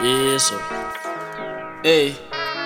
Eso. Ey.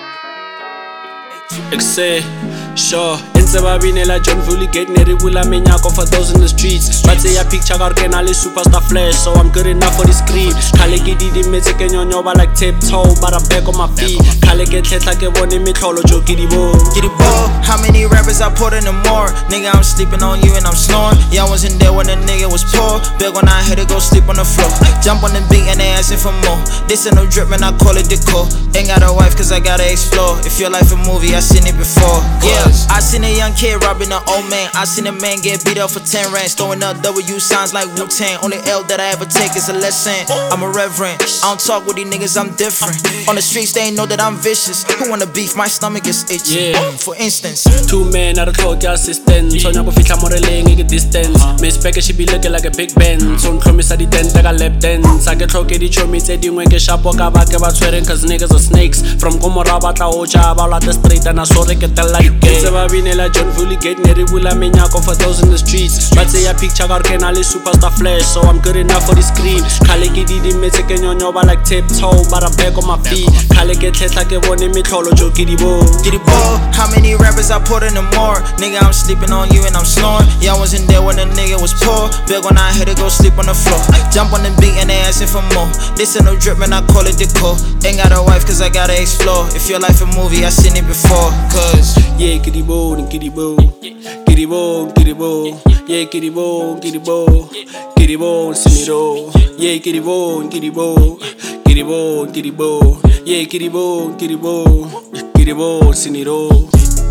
Exe, sure. Entse ba binela John Valley Gate ne re bula menyako for those in the streets. Ba tseya picture ka re ke na le superstar flash, so I'm good enough for the screen. Khale ke didimetse ke nyonyoba like tiptoe, but I'm back on my feet. Khale ke tletla ke bone metlholo jo ke di bo. How many rappers I put in the more? Nigga, I'm sleeping on you and I'm snoring. Yeah, I wasn't there when the nigga was poor. Big when I had to go sleep on the floor. Jump on the beat and they asking for more. This ain't no drip, man, I call it decor. Ain't got a wife cause I gotta explore. If your life a movie, I seen it before. Yeah, I seen a young kid robbing an old man. I seen a man get beat up for 10 rands. Throwing up W signs like Wu-Tang. Only L that I ever take is a lesson. I'm a reverend. I don't talk with these niggas, I'm different. On the streets, they ain't know that I'm vicious. Who wanna beef? My stomach is itchy. Yeah. For instance, 2 men at a clock assistant. Sonya go fitla more laying a distance. Miss Becker she be looking like a big Ben. So promise at the tent like a lap dance. I get troke di chomi tse dingwe ke shapo ka ba ke ba tshwereng cause niggas are snakes. From Komora ba tla oja ba la the street and I saw re ke tella di gate. Ntse ba binela John Valley Gate ne re bula menyako for those in the streets. Ba tseya picture ka re ke na le superstar flash, so I'm good enough for the screen. Khale ke didimetse ke nyonyoba like tiptoe, but I'm back on my feet. Khale ke tletla ke bone metlholo jo ke di bo. How many rappers I put in the more? Nigga, I'm sleeping on you and I'm snoring. Yeah, I wasn't there when the nigga was poor. Big when I had to go sleep on the floor. Jump on the beat and they asking for more. This ain't no drip, man, I call it decor. Ain't got a wife cause I gotta explore. If your life a movie, I seen it before. Cause yeah, kitty bo, kitty bo, kitty bo, kitty bo. Yeah, kitty bo, kitty bo, kitty bo, siniro. Yeah, kitty bo, kitty bo, kitty bo, kitty bo. Yeah, kitty bo, kitty bo, kitty bo, siniro.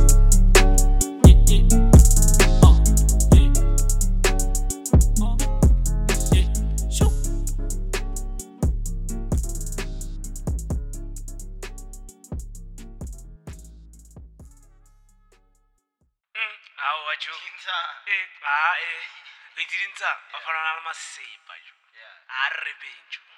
Awajo. Re didintsa ba fana le masepa jo. A re benjo.